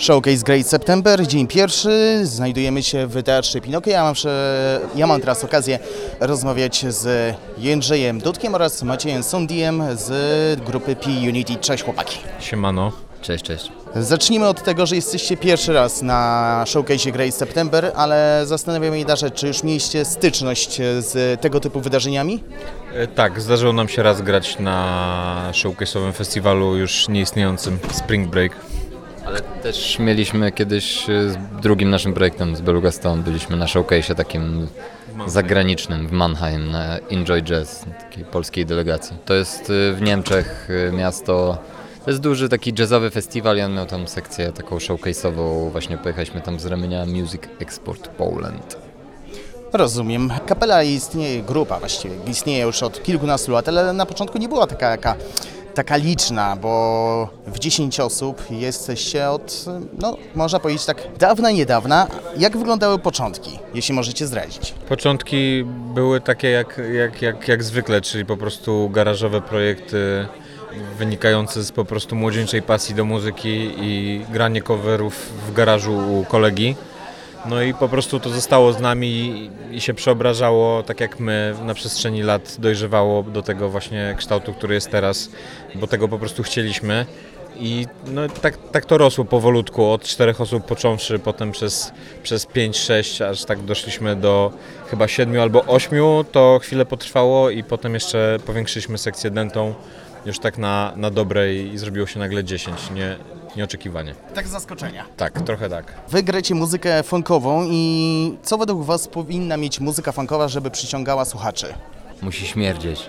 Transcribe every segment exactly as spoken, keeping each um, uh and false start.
Showcase Great September, dzień pierwszy, znajdujemy się w Teatrze Pinokio. Ja mam, ja mam teraz okazję rozmawiać z Jędrzejem Dudkiem oraz Maciejem Sondiem z grupy P Unity. Cześć chłopaki. Siemano. Cześć, cześć. Zacznijmy od tego, że jesteście pierwszy raz na Showcase Great September, ale zastanawia mnie jedna rzecz, czy już mieliście styczność z tego typu wydarzeniami? E, tak, zdarzyło nam się raz grać na showcase'owym festiwalu już nieistniejącym Spring Break. Ale też mieliśmy kiedyś z drugim naszym projektem, z Beluga Stone, byliśmy na showcase'ie takim zagranicznym w Mannheim, na Enjoy Jazz, takiej polskiej delegacji. To jest w Niemczech miasto, to jest duży taki jazzowy festiwal i on miał tam sekcję taką showcase'ową, właśnie pojechaliśmy tam z ramienia Music Export Poland. Rozumiem. Kapela istnieje, grupa właściwie, istnieje już od kilkunastu lat, ale na początku nie była taka jaka taka liczna, bo w dziesięć osób jesteście od, no można powiedzieć tak, dawna, niedawna. Jak wyglądały początki, jeśli możecie zdradzić? Początki były takie jak, jak, jak, jak zwykle, czyli po prostu garażowe projekty wynikające z po prostu młodzieńczej pasji do muzyki i granie coverów w garażu u kolegi. No i po prostu to zostało z nami i się przeobrażało, tak jak my, na przestrzeni lat dojrzewało do tego właśnie kształtu, który jest teraz, bo tego po prostu chcieliśmy. I no, tak, tak to rosło powolutku, od czterech osób począwszy, potem przez, przez pięć, sześć, aż tak doszliśmy do chyba siedmiu albo ośmiu, to chwilę potrwało i potem jeszcze powiększyliśmy sekcję dentą już tak na, na dobre i zrobiło się nagle dziesięć, nie, nieoczekiwanie. Tak z zaskoczenia. Tak, trochę tak. Wy gracie muzykę funkową i co według was powinna mieć muzyka funkowa, żeby przyciągała słuchaczy? Musi śmierdzieć.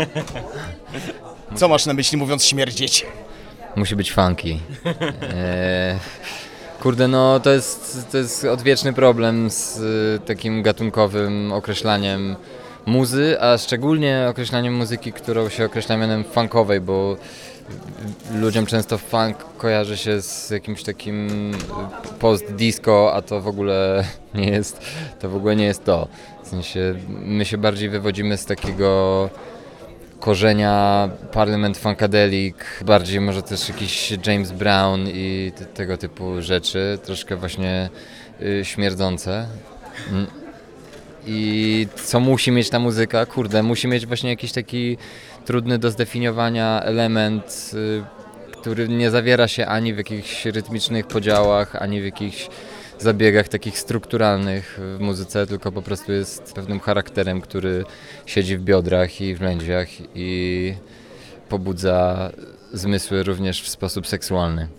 Co masz na myśli mówiąc śmierdzieć? Musi być funky. Eee, kurde, no to jest, to jest odwieczny problem z y, takim gatunkowym określaniem muzy, a szczególnie określaniem muzyki, którą się określa mianem funkowej, bo ludziom często funk kojarzy się z jakimś takim post-disco, a to w ogóle nie jest to. W ogóle nie jest to. W sensie my się bardziej wywodzimy z takiego korzenia Parliament Funkadelic, bardziej może też jakiś James Brown i te, tego typu rzeczy, troszkę właśnie y, śmierdzące. I co musi mieć ta muzyka? Kurde, musi mieć właśnie jakiś taki trudny do zdefiniowania element, y, który nie zawiera się ani w jakichś rytmicznych podziałach, ani w jakichś zabiegach takich strukturalnych w muzyce, tylko po prostu jest pewnym charakterem, który siedzi w biodrach i w lędźwiach i pobudza zmysły również w sposób seksualny.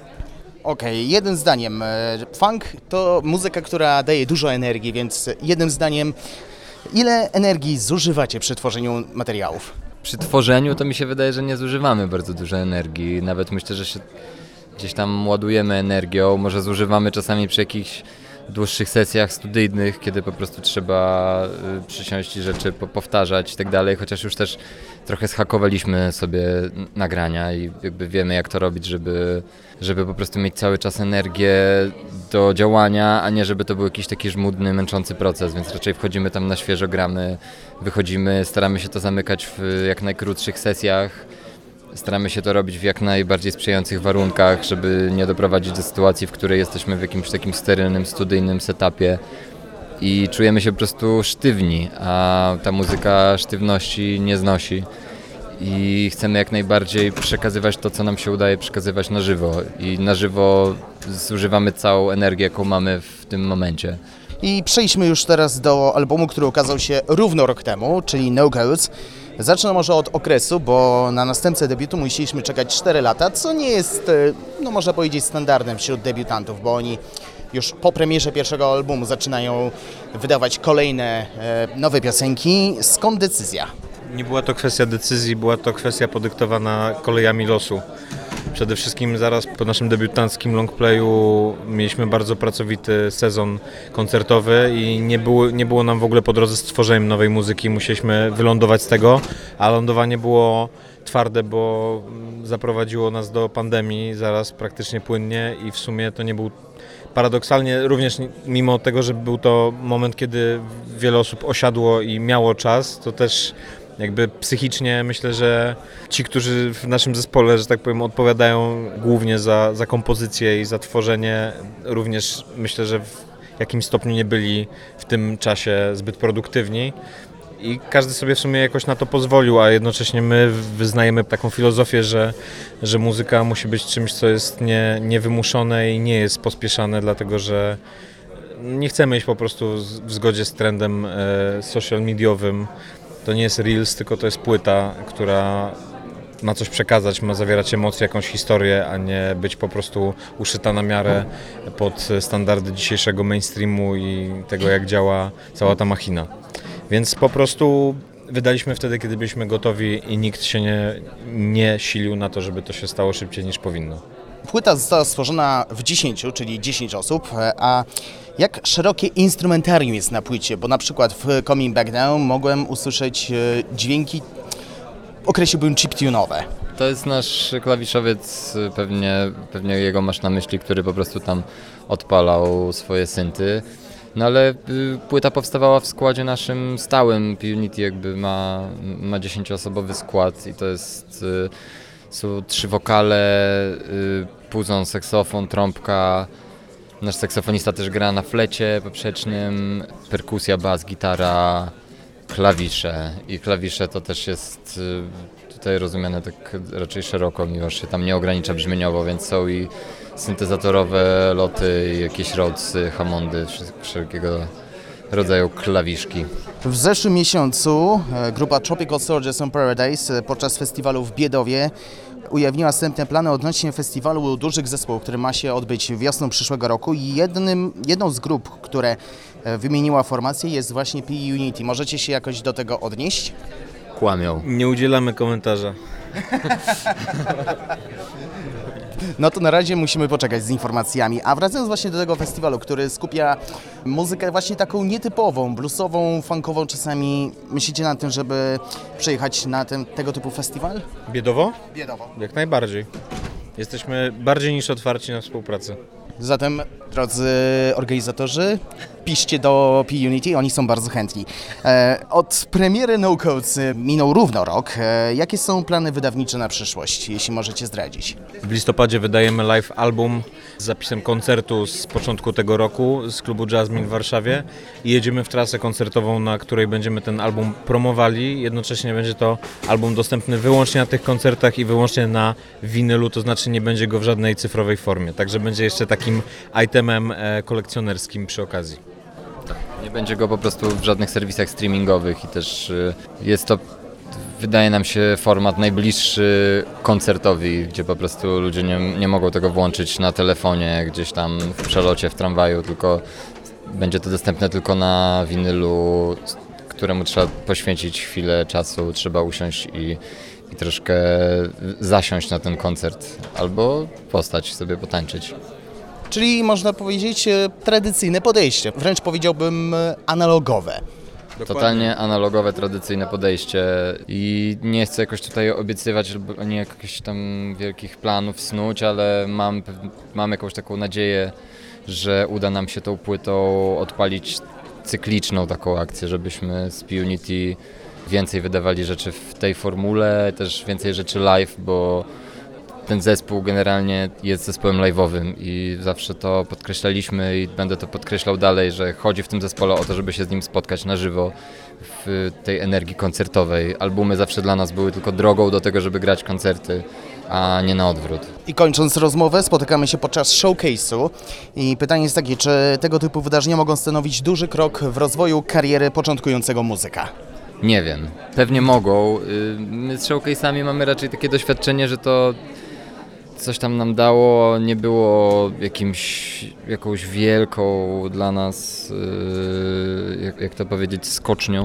Okej, okay, jednym zdaniem. Funk to muzyka, która daje dużo energii, więc jednym zdaniem, ile energii zużywacie przy tworzeniu materiałów? Przy tworzeniu to mi się wydaje, że nie zużywamy bardzo dużo energii. Nawet myślę, że się gdzieś tam ładujemy energią. Może zużywamy czasami przy jakichś dłuższych sesjach studyjnych, kiedy po prostu trzeba przysiąść i rzeczy powtarzać i tak dalej, chociaż już też trochę zhakowaliśmy sobie nagrania i jakby wiemy, jak to robić, żeby, żeby po prostu mieć cały czas energię do działania, a nie żeby to był jakiś taki żmudny, męczący proces, więc raczej wchodzimy tam na świeżo, gramy, wychodzimy, staramy się to zamykać w jak najkrótszych sesjach. Staramy się to robić w jak najbardziej sprzyjających warunkach, żeby nie doprowadzić do sytuacji, w której jesteśmy w jakimś takim sterylnym, studyjnym setupie i czujemy się po prostu sztywni, a ta muzyka sztywności nie znosi i chcemy jak najbardziej przekazywać to, co nam się udaje przekazywać na żywo i na żywo zużywamy całą energię, jaką mamy w tym momencie. I przejdźmy już teraz do albumu, który ukazał się równo rok temu, czyli No Codes. Zacznę może od okresu, bo na następcę debiutu musieliśmy czekać cztery lata, co nie jest, no można powiedzieć, standardem wśród debiutantów, bo oni już po premierze pierwszego albumu zaczynają wydawać kolejne e, nowe piosenki. Skąd decyzja? Nie była to kwestia decyzji, była to kwestia podyktowana kolejami losu. Przede wszystkim zaraz po naszym debiutanckim longplayu mieliśmy bardzo pracowity sezon koncertowy i nie było, nie było nam w ogóle po drodze z tworzeniem nowej muzyki, musieliśmy wylądować z tego, a lądowanie było twarde, bo zaprowadziło nas do pandemii zaraz praktycznie płynnie i w sumie to nie był paradoksalnie również mimo tego, że był to moment, kiedy wiele osób osiadło i miało czas, to też Jakby psychicznie myślę, że ci, którzy w naszym zespole, że tak powiem, odpowiadają głównie za, za kompozycję i za tworzenie, również myślę, że w jakimś stopniu nie byli w tym czasie zbyt produktywni. I każdy sobie w sumie jakoś na to pozwolił, a jednocześnie my wyznajemy taką filozofię, że, że muzyka musi być czymś, co jest nie, niewymuszone i nie jest pospieszane, dlatego że nie chcemy iść po prostu w zgodzie z trendem e, social mediowym. To nie jest Reels, tylko to jest płyta, która ma coś przekazać, ma zawierać emocje, jakąś historię, a nie być po prostu uszyta na miarę pod standardy dzisiejszego mainstreamu i tego, jak działa cała ta machina. Więc po prostu wydaliśmy wtedy, kiedy byliśmy gotowi i nikt się nie, nie silił na to, żeby to się stało szybciej niż powinno. Płyta została stworzona w dziesięciu, czyli dziesięć osób, a jak szerokie instrumentarium jest na płycie? Bo na przykład w Coming Back Down mogłem usłyszeć dźwięki, określiłbym chiptune'owe. To jest nasz klawiszowiec, pewnie, pewnie jego masz na myśli, który po prostu tam odpalał swoje synty. No ale y, płyta powstawała w składzie naszym stałym. P-Unity jakby ma, ma dziesięcioosobowy skład i to jest, y, są trzy wokale, y, puzon, saksofon, trąbka. Nasz saksofonista też gra na flecie poprzecznym, perkusja, bas, gitara, klawisze. I klawisze to też jest y, tutaj rozumiane tak raczej szeroko, mimo że się tam nie ogranicza brzmieniowo, więc są i syntezatorowe loty, jakieś Rhodesy, Hammondy, wszelkiego rodzaju klawiszki. W zeszłym miesiącu grupa Tropical Soldiers on Paradise podczas festiwalu w Biedowie ujawniła następne plany odnośnie festiwalu dużych zespołów, który ma się odbyć wiosną przyszłego roku. I jednym, jedną z grup, które wymieniła formację, jest właśnie P-Unity. Możecie się jakoś do tego odnieść? Kłamią. Nie udzielamy komentarza. No to na razie musimy poczekać z informacjami. A wracając właśnie do tego festiwalu, który skupia muzykę właśnie taką nietypową, bluesową, funkową, czasami myślicie nad tym, żeby przyjechać na ten, tego typu festiwal? Biedowo? Biedowo. Jak najbardziej. Jesteśmy bardziej niż otwarci na współpracę. Zatem, drodzy organizatorzy, piszcie do P-Unity, oni są bardzo chętni. E, od premiery No Codes minął równo rok. E, jakie są plany wydawnicze na przyszłość, jeśli możecie zdradzić? W listopadzie wydajemy live album z zapisem koncertu z początku tego roku z klubu Jasmine w Warszawie i jedziemy w trasę koncertową, na której będziemy ten album promowali. Jednocześnie będzie to album dostępny wyłącznie na tych koncertach i wyłącznie na winylu, to znaczy nie będzie go w żadnej cyfrowej formie. Także będzie jeszcze takim itemem kolekcjonerskim przy okazji. Nie będzie go po prostu w żadnych serwisach streamingowych i też jest to, wydaje nam się, format najbliższy koncertowi, gdzie po prostu ludzie nie, nie mogą tego włączyć na telefonie, gdzieś tam w przelocie, w tramwaju, tylko będzie to dostępne tylko na winylu, któremu trzeba poświęcić chwilę czasu, trzeba usiąść i, i troszkę zasiąść na ten koncert albo postać sobie potańczyć. Czyli można powiedzieć tradycyjne podejście, wręcz powiedziałbym analogowe. Dokładnie. Totalnie analogowe, tradycyjne podejście i nie chcę jakoś tutaj obiecywać ani jakichś tam wielkich planów snuć, ale mam, mam jakąś taką nadzieję, że uda nam się tą płytą odpalić cykliczną taką akcję, żebyśmy z P-Unity więcej wydawali rzeczy w tej formule, też więcej rzeczy live, bo ten zespół generalnie jest zespołem live'owym i zawsze to podkreślaliśmy i będę to podkreślał dalej, że chodzi w tym zespole o to, żeby się z nim spotkać na żywo w tej energii koncertowej. Albumy zawsze dla nas były tylko drogą do tego, żeby grać koncerty, a nie na odwrót. I kończąc rozmowę, spotykamy się podczas showcase'u i pytanie jest takie, czy tego typu wydarzenia mogą stanowić duży krok w rozwoju kariery początkującego muzyka? Nie wiem, pewnie mogą. My z showcase'ami mamy raczej takie doświadczenie, że to coś tam nam dało, nie było jakimś, jakąś wielką dla nas, yy, jak, jak to powiedzieć, skocznią.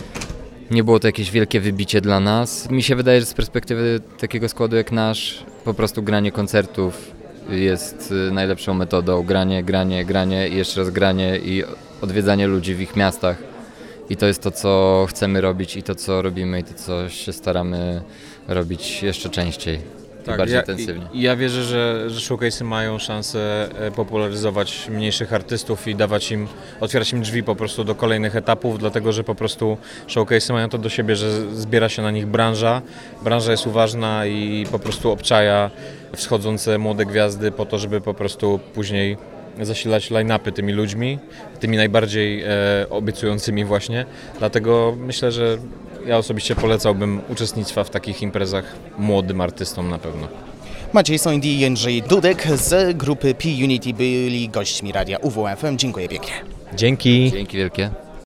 Nie było to jakieś wielkie wybicie dla nas. Mi się wydaje, że z perspektywy takiego składu jak nasz, po prostu granie koncertów jest najlepszą metodą. Granie, granie, granie i jeszcze raz granie i odwiedzanie ludzi w ich miastach. I to jest to, co chcemy robić i to, co robimy i to, co się staramy robić jeszcze częściej. i bardziej ja, intensywnie. i- Ja wierzę, że, że showcase'y mają szansę e, popularyzować mniejszych artystów i dawać im, otwierać im drzwi po prostu do kolejnych etapów, dlatego że po prostu showcase'y mają to do siebie, że zbiera się na nich branża. Branża jest uważna i po prostu obczaja wschodzące młode gwiazdy po to, żeby po prostu później zasilać line-upy tymi ludźmi, tymi najbardziej e, obiecującymi właśnie. Dlatego myślę, że ja osobiście polecałbym uczestnictwa w takich imprezach młodym artystom na pewno. Maciej Sońdi i Jędrzej Dudek z grupy P-Unity byli gośćmi radia U W M F M. Dziękuję pięknie. Dzięki! Dzięki wielkie.